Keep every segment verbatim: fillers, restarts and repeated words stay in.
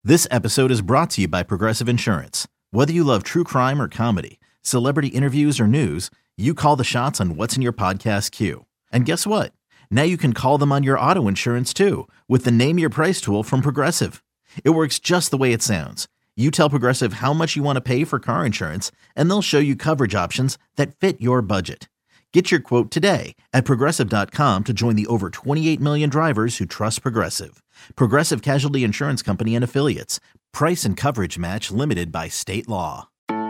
This episode is brought to you by Progressive Insurance. Whether you love true crime or comedy, celebrity interviews or news, you call the shots on what's in your podcast queue. And guess what? Now you can call them on your auto insurance too with the Name Your Price tool from Progressive. It works just the way it sounds. You tell Progressive how much you want to pay for car insurance, and they'll show you coverage options that fit your budget. Get your quote today at Progressive dot com to join the over twenty-eight million drivers who trust Progressive. Progressive Casualty Insurance Company and Affiliates. Price and coverage match limited by state law.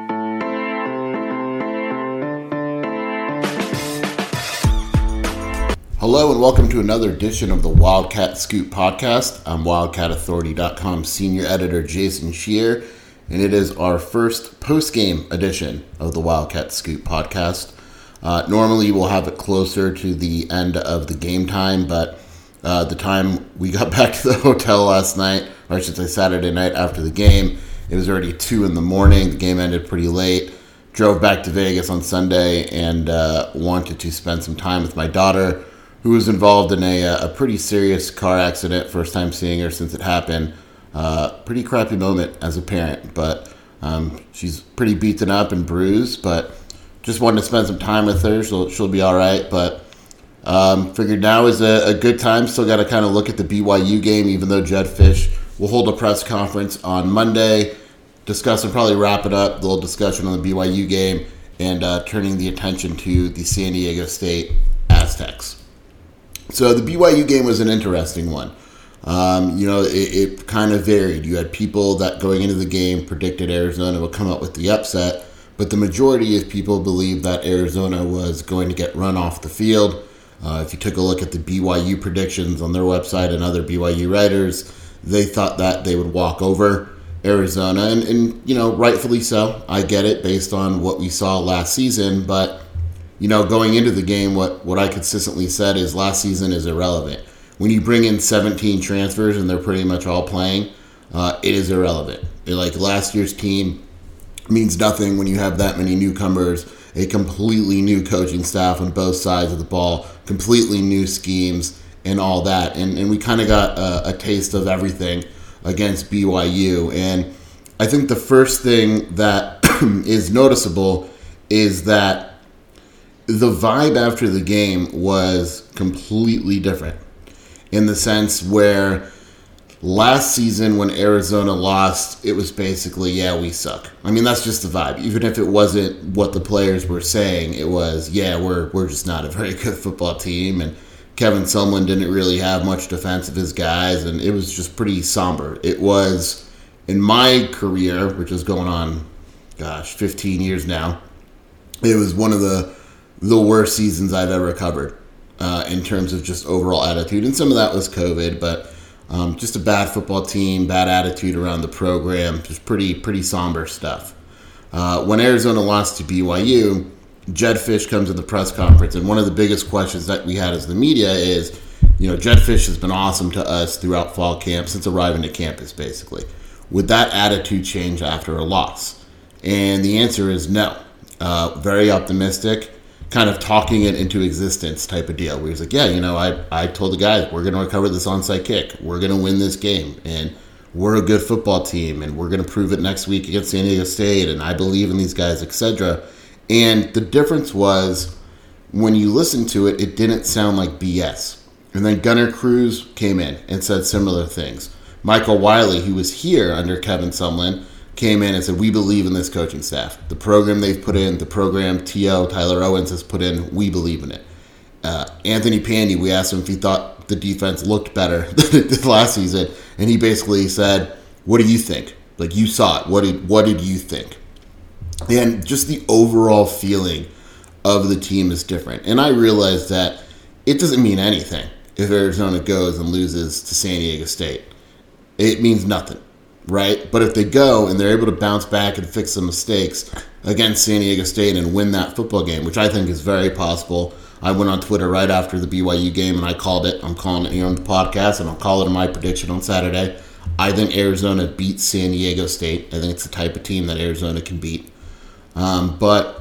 Hello and welcome to another edition of the Wildcat Scoop podcast. I'm Wildcat Authority dot com senior editor Jason Scheer, and it is our first post-game edition of the Wildcat Scoop podcast. Uh, normally we'll have it closer to the end of the game time, but uh, the time we got back to the hotel last night, or I should say Saturday night after the game, it was already two in the morning. The game ended pretty late. Drove back to Vegas on Sunday and uh, wanted to spend some time with my daughter, who was involved in a, a pretty serious car accident. First time seeing her since it happened. Uh, pretty crappy moment as a parent, but um, she's pretty beaten up and bruised, but just wanted to spend some time with her. She'll, she'll be all right, but um, figured now is a, a good time. Still got to kind of look at the B Y U game, even though Jedd Fisch will hold a press conference on Monday, discuss and probably wrap it up, the little discussion on the B Y U game, and uh, turning the attention to the San Diego State Aztecs. So the B Y U game was an interesting one. Um, you know, it, it kind of varied. You had people that going into the game predicted Arizona would come up with the upset, but the majority of people believed that Arizona was going to get run off the field. Uh, if you took a look at the B Y U predictions on their website and other B Y U writers, they thought that they would walk over Arizona, and, and you know, rightfully so. I get it based on what we saw last season, but you know, going into the game, what, what I consistently said is last season is irrelevant. When you bring in seventeen transfers and they're pretty much all playing, uh, it is irrelevant. It, like last year's team means nothing when you have that many newcomers, a completely new coaching staff on both sides of the ball, completely new schemes and all that. And, and we kind of got a, a taste of everything against B Y U. And I think the first thing that is noticeable is that the vibe after the game was completely different, in the sense where last season when Arizona lost, it was basically, yeah, we suck. I mean, that's just the vibe. Even if it wasn't what the players were saying, it was, yeah, we're we're just not a very good football team. And Kevin Sumlin didn't really have much defense of his guys, and it was just pretty somber. It was, in my career, which is going on, gosh, fifteen years now, it was one of the the worst seasons I've ever covered uh, in terms of just overall attitude. And some of that was COVID, but um, just a bad football team, bad attitude around the program, just pretty pretty somber stuff. Uh, when Arizona lost to B Y U, Jedd Fisch comes to the press conference, and one of the biggest questions that we had as the media is, you know, Jedd Fisch has been awesome to us throughout fall camp, since arriving to campus, basically. Would that attitude change after a loss? And the answer is no. Uh, very optimistic, kind of talking it into existence type of deal, where he's like, yeah, you know, I, I told the guys, we're going to recover this onside kick. We're going to win this game, and we're a good football team, and we're going to prove it next week against San Diego State, and I believe in these guys, et cetera. And the difference was, when you listen to it, it didn't sound like B S. And then Gunnar Cruz came in and said similar things. Michael Wiley, who was here under Kevin Sumlin, came in and said, we believe in this coaching staff. The program they've put in, the program T O, Tyler Owens, has put in, we believe in it. Uh, Anthony Pandy, we asked him if he thought the defense looked better than it did last season, and he basically said, what do you think? Like, you saw it. What did, what did you think? And just the overall feeling of the team is different. And I realized that it doesn't mean anything if Arizona goes and loses to San Diego State. It means nothing. Right? But if they go and they're able to bounce back and fix some mistakes against San Diego State and win that football game, which I think is very possible. I went on Twitter right after the B Y U game and I called it. I'm calling it here on the podcast, and I'll call it in my prediction on Saturday. I think Arizona beats San Diego State. I think it's the type of team that Arizona can beat. Um, but,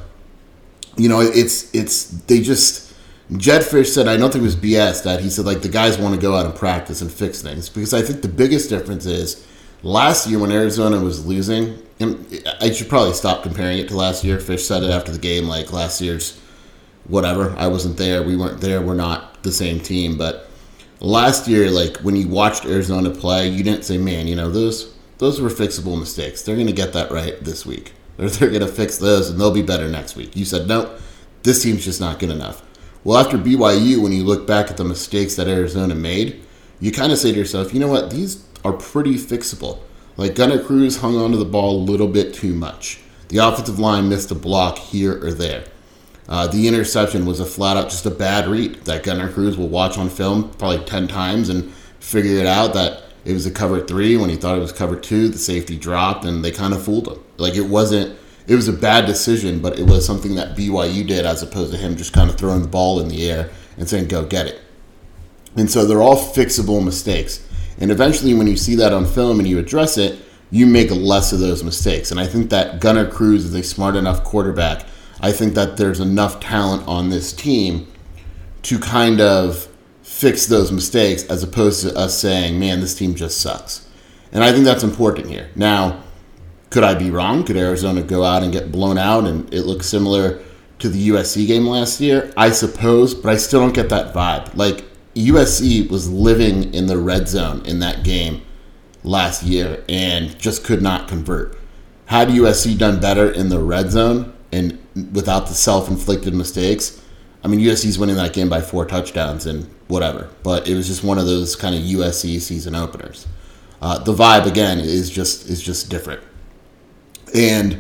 you know, it's, it's, they just, Jedd Fisch said, I don't think it was B S, that he said, like, the guys want to go out and practice and fix things. Because I think the biggest difference is, last year when Arizona was losing, and I should probably stop comparing it to last year. Fish said it after the game, like last year's whatever. I wasn't there. We weren't there. We're not the same team. But last year, like when you watched Arizona play, you didn't say, man, you know, those those were fixable mistakes. They're going to get that right this week. Or they're going to fix those and they'll be better next week. You said, nope, this team's just not good enough. Well, after B Y U, when you look back at the mistakes that Arizona made, you kind of say to yourself, you know what, these are pretty fixable. Like Gunnar Cruz hung onto the ball a little bit too much. The offensive line missed a block here or there. Uh, the interception was a flat-out just a bad read that Gunnar Cruz will watch on film probably ten times and figure it out that it was a cover three when he thought it was cover two. The safety dropped, and they kind of fooled him. Like it wasn't – it was a bad decision, but it was something that B Y U did as opposed to him just kind of throwing the ball in the air and saying, go get it. And so they're all fixable mistakes. And eventually when you see that on film and you address it, you make less of those mistakes. And I think that Gunnar Cruz is a smart enough quarterback. I think that there's enough talent on this team to kind of fix those mistakes as opposed to us saying, man, this team just sucks. And I think that's important here. Now, could I be wrong? Could Arizona go out and get blown out and it looks similar to the U S C game last year? I suppose, but I still don't get that vibe. Like, U S C was living in the red zone in that game last year and just could not convert. Had U S C done better in the red zone and without the self-inflicted mistakes, I mean, U S C's winning that game by four touchdowns and whatever. But it was just one of those kind of U S C season openers. Uh, the vibe, again, is just is just different. And,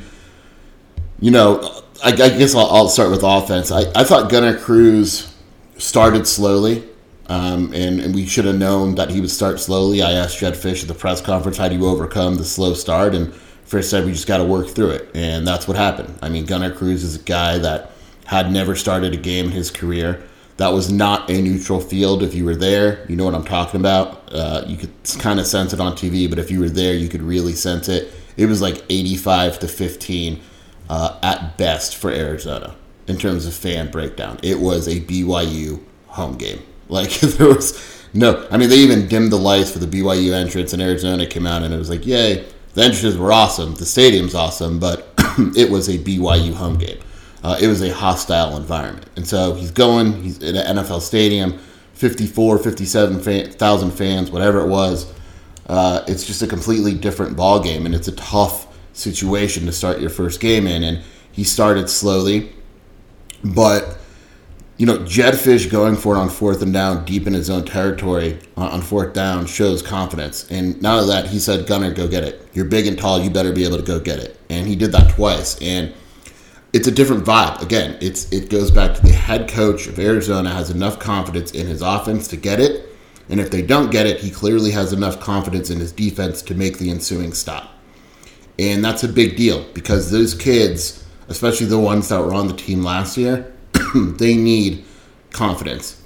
you know, I, I guess I'll, I'll start with offense. I, I thought Gunnar Cruz started slowly. Um, and, and we should have known that he would start slowly. I asked Jedd Fisch at the press conference, how do you overcome the slow start? And Fisch said, we just got to work through it. And that's what happened. I mean, Gunnar Cruz is a guy that had never started a game in his career. That was not a neutral field. If you were there, you know what I'm talking about. Uh, you could kind of sense it on T V, but if you were there, you could really sense it. It was like eighty-five to fifteen uh, at best for Arizona in terms of fan breakdown. It was a B Y U home game. Like, there was no, I mean, they even dimmed the lights for the B Y U entrance, and Arizona came out, and it was like, yay, the entrances were awesome, the stadium's awesome, but it was a B Y U home game. Uh, it was a hostile environment. And so he's going, he's in an N F L stadium, fifty-four, fifty-seven thousand fans, whatever it was. Uh, it's just a completely different ball game, and it's a tough situation to start your first game in. And he started slowly, but you know, Jedd Fisch going for it on fourth and down, deep in his own territory on, on fourth down shows confidence. And not only that, he said, Gunnar, go get it. You're big and tall. You better be able to go get it. And he did that twice. And it's a different vibe. Again, it's it goes back to the head coach of Arizona has enough confidence in his offense to get it. And if they don't get it, he clearly has enough confidence in his defense to make the ensuing stop. And that's a big deal because those kids, especially the ones that were on the team last year, they need confidence.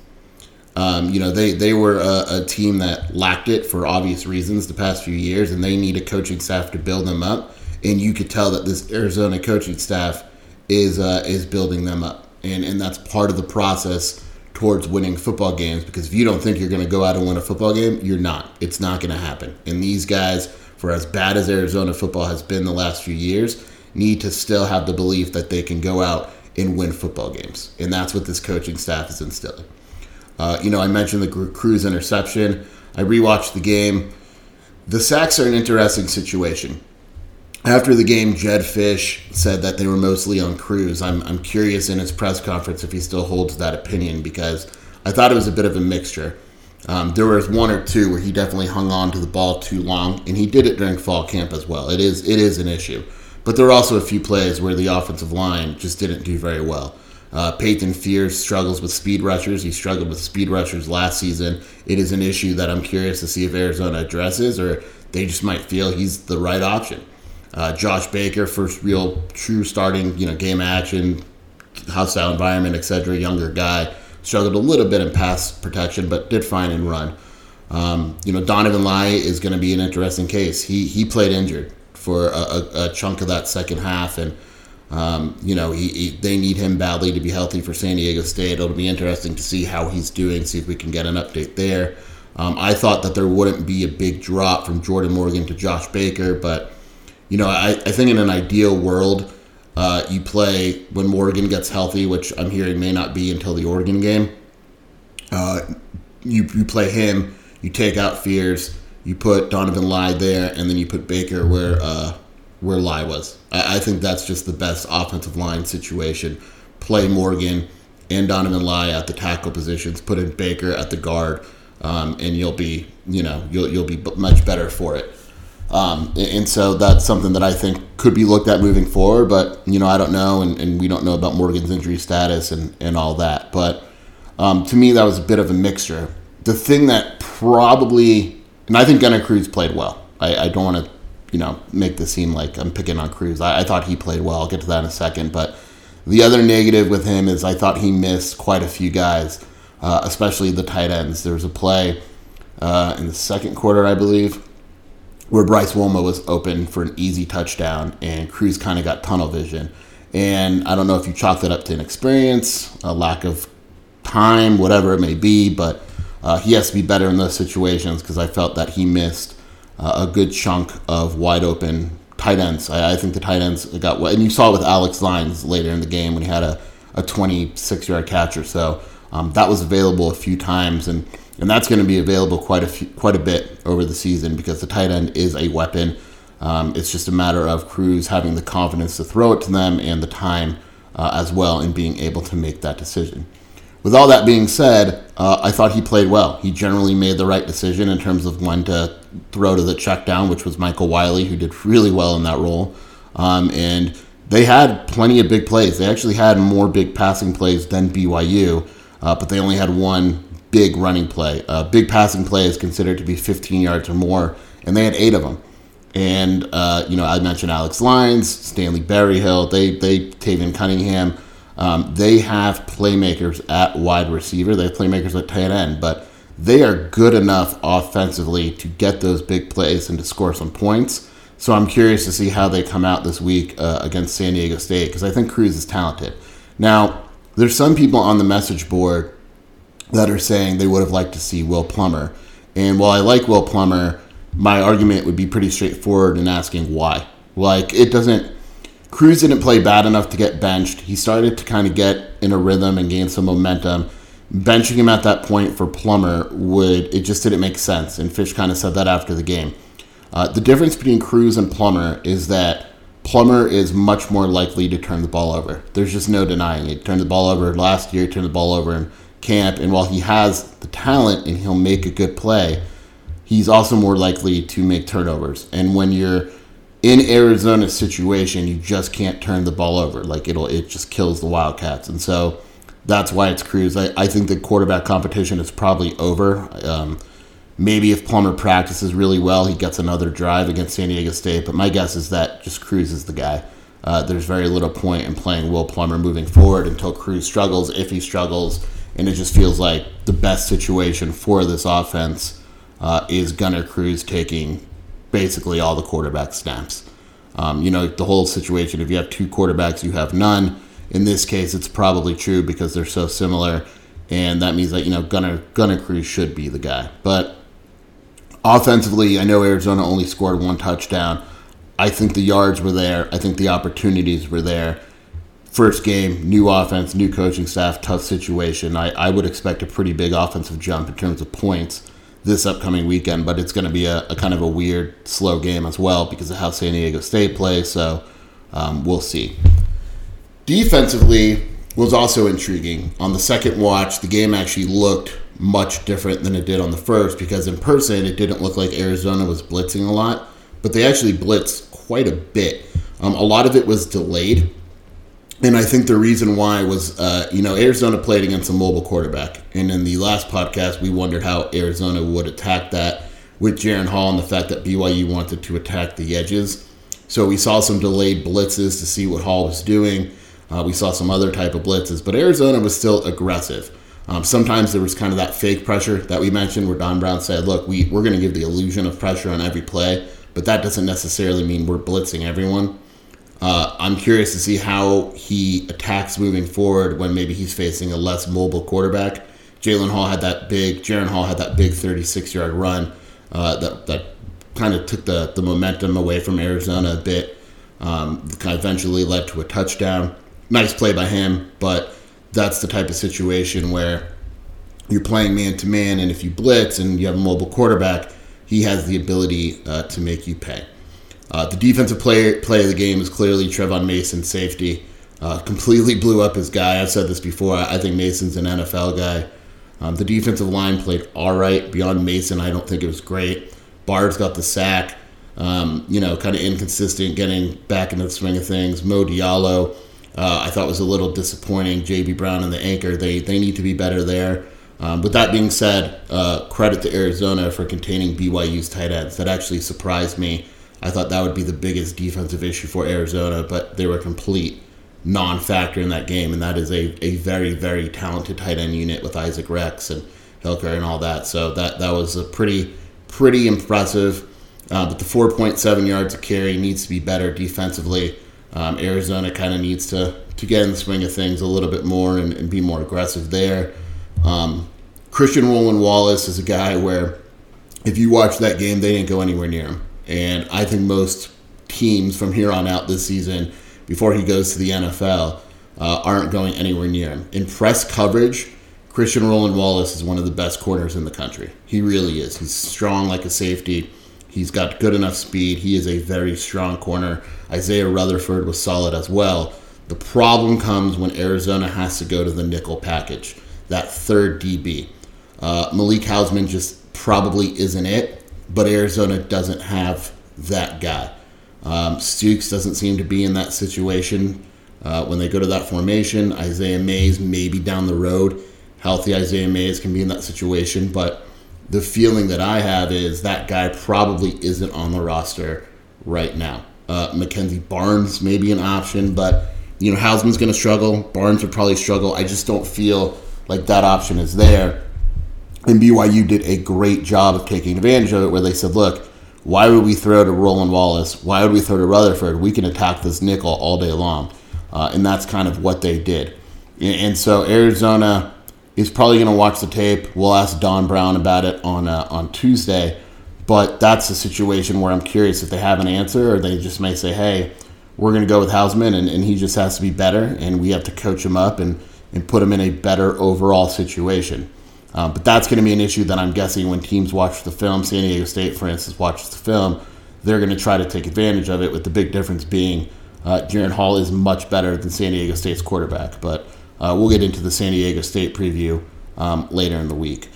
Um, you know, they, they were a, a team that lacked it for obvious reasons the past few years, and they need a coaching staff to build them up. And you could tell that this Arizona coaching staff is uh, is building them up. And, and that's part of the process towards winning football games, because if you don't think you're going to go out and win a football game, you're not. It's not going to happen. And these guys, for as bad as Arizona football has been the last few years, need to still have the belief that they can go out and win football games. And that's what this coaching staff is instilling. Uh, you know, I mentioned the Cruz interception. I rewatched the game. The sacks are an interesting situation. After the game, Jedd Fisch said that they were mostly on Cruz. I'm I'm curious in his press conference if he still holds that opinion, because I thought it was a bit of a mixture. Um, there was one or two where he definitely hung on to the ball too long, and he did it during fall camp as well. It is it is an issue. But there were also a few plays where the offensive line just didn't do very well. Uh, Peyton Fears struggles with speed rushers. He struggled with speed rushers last season. It is an issue that I'm curious to see if Arizona addresses, or they just might feel he's the right option. Uh, Josh Baker, first real true starting, you know, game action, hostile environment, et cetera, younger guy, struggled a little bit in pass protection, but did fine in run. Um, you know, Donovan Lai is going to be an interesting case. He he played injured for a, a, a chunk of that second half, and um, you know he, he, they need him badly to be healthy for San Diego State. It'll be interesting to see how he's doing, see if we can get an update there. Um, I thought that there wouldn't be a big drop from Jordan Morgan to Josh Baker, but, you know, I, I think in an ideal world, uh, you play when Morgan gets healthy, which I'm hearing may not be until the Oregon game. Uh, you, you play him, you take out Fears, you put Donovan Lai there, and then you put Baker where uh, where Lai was. I, I think that's just the best offensive line situation. Play Morgan and Donovan Lai at the tackle positions, put in Baker at the guard, um, and you'll be, you know, you'll you'll be much better for it. Um, and so that's something that I think could be looked at moving forward, but, you know, I don't know, and, and we don't know about Morgan's injury status and, and all that. But um, to me, that was a bit of a mixture. The thing that probably, and I think Gunnar Cruz played well. I, I don't want to, you know, make this seem like I'm picking on Cruz. I, I thought he played well. I'll get to that in a second. But the other negative with him is I thought he missed quite a few guys, uh, especially the tight ends. There was a play uh, in the second quarter, I believe, where Bryce Wilma was open for an easy touchdown, and Cruz kind of got tunnel vision. And I don't know if you chalk that up to inexperience, a lack of time, whatever it may be, but uh, he has to be better in those situations because I felt that he missed uh, a good chunk of wide open tight ends. I, I think the tight ends got, and you saw it with Alex Lyons later in the game when he had a, a twenty-six yard catch or so. Um, that was available a few times, and And that's going to be available quite a few, quite a bit over the season because the tight end is a weapon. Um, it's just a matter of Cruz having the confidence to throw it to them and the time uh, as well in being able to make that decision. With all that being said, uh, I thought he played well. He generally made the right decision in terms of when to throw to the check down, which was Michael Wiley, who did really well in that role. Um, and they had plenty of big plays. They actually had more big passing plays than B Y U, uh, but they only had one big running play. Uh, big passing play is considered to be fifteen yards or more, and they had eight of them. And, uh, you know, I mentioned Alex Lyons, Stanley Berryhill, they, they, Taven Cunningham. Um, they have playmakers at wide receiver. They have playmakers at tight end, but they are good enough offensively to get those big plays and to score some points. So I'm curious to see how they come out this week uh, against San Diego State, because I think Cruz is talented. Now, there's some people on the message board that are saying they would have liked to see Will Plummer. And while I like Will Plummer, my argument would be pretty straightforward in asking why. Like, it doesn't... Cruz didn't play bad enough to get benched. He started to kind of get in a rhythm and gain some momentum. Benching him at that point for Plummer would... It just didn't make sense. And Fish kind of said that after the game. Uh, the difference between Cruz and Plummer is that Plummer is much more likely to turn the ball over. There's just no denying it. He turned the ball over last year, turned the ball over in camp, and while he has the talent and he'll make a good play, he's also more likely to make turnovers. And when you're in Arizona's situation, you just can't turn the ball over. Like, it'll it just kills the Wildcats. And so that's why it's Cruz. I, I think the quarterback competition is probably over. Um, maybe if Plummer practices really well, he gets another drive against San Diego State. But my guess is that just Cruz is the guy. Uh, there's very little point in playing Will Plummer moving forward until Cruz struggles, if he struggles. And it just feels like the best situation for this offense uh, is Gunnar Cruz taking basically all the quarterback snaps. Um, you know, the whole situation, if you have two quarterbacks, you have none. In this case, it's probably true because they're so similar. And that means that, you know, Gunnar, Gunnar Cruz should be the guy. But offensively, I know Arizona only scored one touchdown. I think the yards were there. I think the opportunities were there. First game, new offense, new coaching staff, tough situation. I, I would expect a pretty big offensive jump in terms of points this upcoming weekend, but it's going to be a, a kind of a weird, slow game as well because of how San Diego State plays, so um, we'll see. Defensively was also intriguing. On the second watch, the game actually looked much different than it did on the first because in person, it didn't look like Arizona was blitzing a lot, but they actually blitzed quite a bit. Um, a lot of it was delayed. And I think the reason why was, uh, you know, Arizona played against a mobile quarterback. And in the last podcast, we wondered how Arizona would attack that with Jaren Hall and the fact that B Y U wanted to attack the edges. So we saw some delayed blitzes to see what Hall was doing. Uh, we saw some other type of blitzes. But Arizona was still aggressive. Um, sometimes there was kind of that fake pressure that we mentioned where Don Brown said, look, we, we're going to give the illusion of pressure on every play. But that doesn't necessarily mean we're blitzing everyone. Uh, I'm curious to see how he attacks moving forward when maybe he's facing a less mobile quarterback. Jalen Hall had that big, Jaren Hall had that big thirty-six-yard run uh, that that kind of took the, the momentum away from Arizona a bit. Um, kind of eventually led to a touchdown. Nice play by him, but that's the type of situation where you're playing man-to-man, and if you blitz and you have a mobile quarterback, he has the ability uh, to make you pay. Uh, the defensive play, play of the game is clearly Trevon Mason, safety. Uh, completely blew up his guy. I've said this before. I think Mason's an N F L guy. Um, the defensive line played all right. Beyond Mason, I don't think it was great. Bard's got the sack. Um, you know, kind of inconsistent, getting back into the swing of things. Mo Diallo, uh, I thought was a little disappointing. J B Brown and the anchor, they they need to be better there. Um, with that being said, uh, credit to Arizona for containing B Y U's tight ends. That actually surprised me. I thought that would be the biggest defensive issue for Arizona, but they were a complete non-factor in that game, and that is a, a very, very talented tight end unit with Isaac Rex and Hilker and all that. So that, that was a pretty, pretty impressive. Uh, but the four point seven yards a carry needs to be better defensively. Um, Arizona kind of needs to, to get in the swing of things a little bit more and, and be more aggressive there. Um, Christian Roland-Wallace is a guy where if you watch that game, they didn't go anywhere near him. And I think most teams from here on out this season, before he goes to the N F L, uh, aren't going anywhere near him. In press coverage, Christian Roland-Wallace is one of the best corners in the country. He really is. He's strong like a safety. He's got good enough speed. He is a very strong corner. Isaiah Rutherford was solid as well. The problem comes when Arizona has to go to the nickel package, that third D B. Uh, Malik Hausman just probably isn't it, but Arizona doesn't have that guy. Um, Stukes doesn't seem to be in that situation. Uh, when they go to that formation, Isaiah Mays maybe down the road. Healthy Isaiah Mays can be in that situation, but the feeling that I have is that guy probably isn't on the roster right now. Uh, Mackenzie Barnes may be an option, but you know Hausman's going to struggle. Barnes would probably struggle. I just don't feel like that option is there. And B Y U did a great job of taking advantage of it, where they said, look, why would we throw to Roland-Wallace? Why would we throw to Rutherford? We can attack this nickel all day long. Uh, and that's kind of what they did. And so Arizona is probably going to watch the tape. We'll ask Don Brown about it on uh, on Tuesday. But that's a situation where I'm curious if they have an answer, or they just may say, hey, we're going to go with Hausman, and, and he just has to be better, and we have to coach him up and, and put him in a better overall situation. Um, but that's going to be an issue that I'm guessing when teams watch the film, San Diego State, for instance, watches the film, they're going to try to take advantage of it, with the big difference being uh, Jaren Hall is much better than San Diego State's quarterback. But uh, we'll get into the San Diego State preview um, later in the week.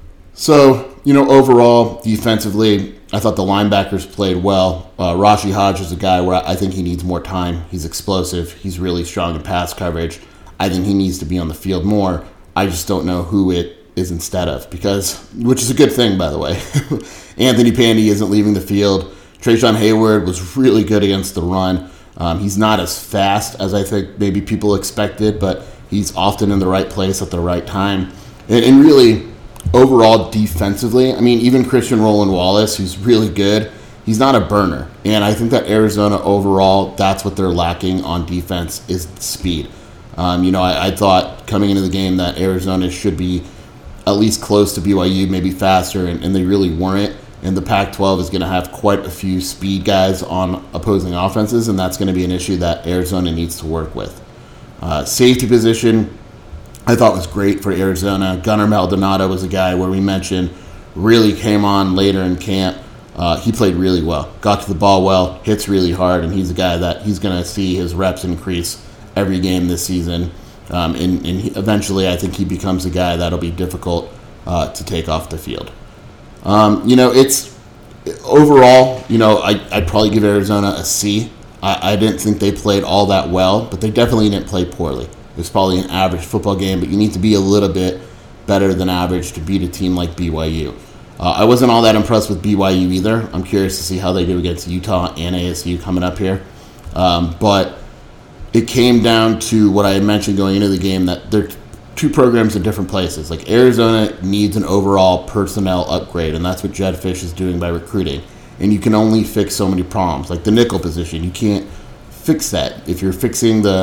So, you know, overall, defensively, I thought the linebackers played well. Uh, Rashi Hodge is a guy where I think he needs more time. He's explosive. He's really strong in pass coverage. I think he needs to be on the field more. I just don't know who it is instead of, because, which is a good thing, by the way. Anthony Pandy isn't leaving the field. Trayshawn Hayward was really good against the run. Um, he's not as fast as I think maybe people expected, but he's often in the right place at the right time. And, and really, overall defensively, I mean, even Christian Roland-Wallace, who's really good, he's not a burner. And I think that Arizona overall, that's what they're lacking on defense, is speed. Um, you know, I, I thought coming into the game that Arizona should be at least close to B Y U, maybe faster, and, and they really weren't. And the Pac twelve is going to have quite a few speed guys on opposing offenses, and that's going to be an issue that Arizona needs to work with. Uh, safety position, I thought was great for Arizona. Gunnar Maldonado was a guy where we mentioned really came on later in camp. Uh, he played really well, got to the ball well, hits really hard, and he's a guy that he's going to see his reps increase every game this season. Um, and, and he, eventually, I think he becomes a guy that'll be difficult uh, to take off the field. Um, you know, it's overall, you know, I, I'd probably give Arizona a C. I, I didn't think they played all that well, but they definitely didn't play poorly. It was probably an average football game, but you need to be a little bit better than average to beat a team like B Y U. Uh, I wasn't all that impressed with B Y U either. I'm curious to see how they do against Utah and A S U coming up here. Um, but it came down to what I had mentioned going into the game, that they're two programs in different places. Like, Arizona needs an overall personnel upgrade, and that's what Jedd Fisch is doing by recruiting. And you can only fix so many problems. Like the nickel position, you can't fix that. If you're fixing the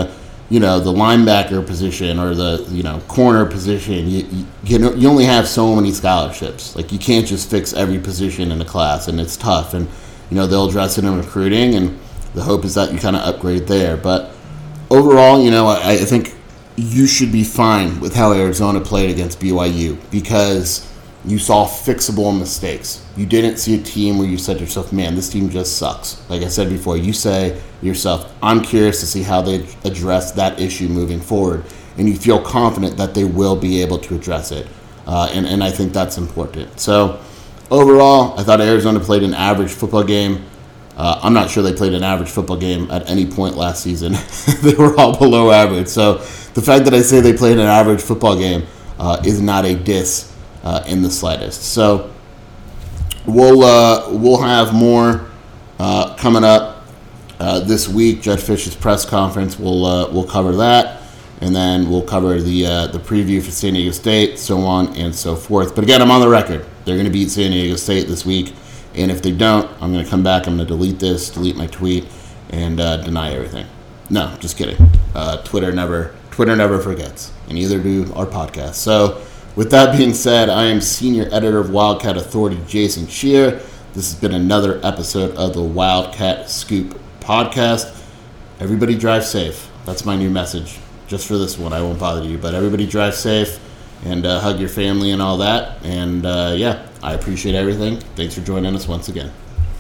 you know, the linebacker position or the, you know, corner position, you, you, you know, you only have so many scholarships. Like, you can't just fix every position in the class, and it's tough. And, you know, they'll address it in recruiting, and the hope is that you kind of upgrade there. But overall, you know, I, I think you should be fine with how Arizona played against B Y U because you saw fixable mistakes. You didn't see a team where you said to yourself, man, this team just sucks. Like I said before, you say to yourself, I'm curious to see how they address that issue moving forward. And you feel confident that they will be able to address it. Uh, and, and I think that's important. So overall, I thought Arizona played an average football game. Uh, I'm not sure they played an average football game at any point last season. They were all below average. So the fact that I say they played an average football game uh, is not a diss uh, in the slightest. So we'll uh, we'll have more uh, coming up uh, this week. Judge Fish's press conference. We'll uh, we'll cover that, and then we'll cover the uh, the preview for San Diego State, so on and so forth. But again, I'm on the record. They're going to beat San Diego State this week. And if they don't, I'm going to come back, I'm going to delete this, delete my tweet, and uh, deny everything. No, just kidding. Uh, Twitter never Twitter never forgets, and neither do our podcast. So with that being said, I am Senior Editor of Wildcat Authority, Jason Scheer. This has been another episode of the Wildcat Scoop podcast. Everybody drive safe. That's my new message. Just for this one, I won't bother you. But everybody drive safe and uh, hug your family and all that. And uh, yeah. I appreciate everything. Thanks for joining us once again.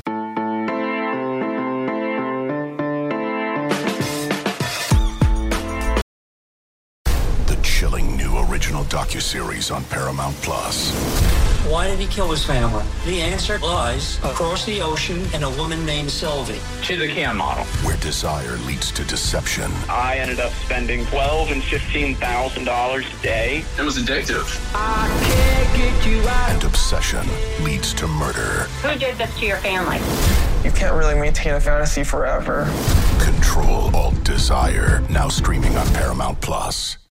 The chilling new original docuseries on Paramount Plus. Why did he kill his family? The answer lies across the ocean in a woman named Sylvie. She's a cam model. Where desire leads to deception. I ended up spending twelve and fifteen thousand dollars a day. It was addictive. I can't get you out. And obsession leads to murder. Who did this to your family? You can't really maintain a fantasy forever. Control Alt Desire. Now streaming on Paramount Plus.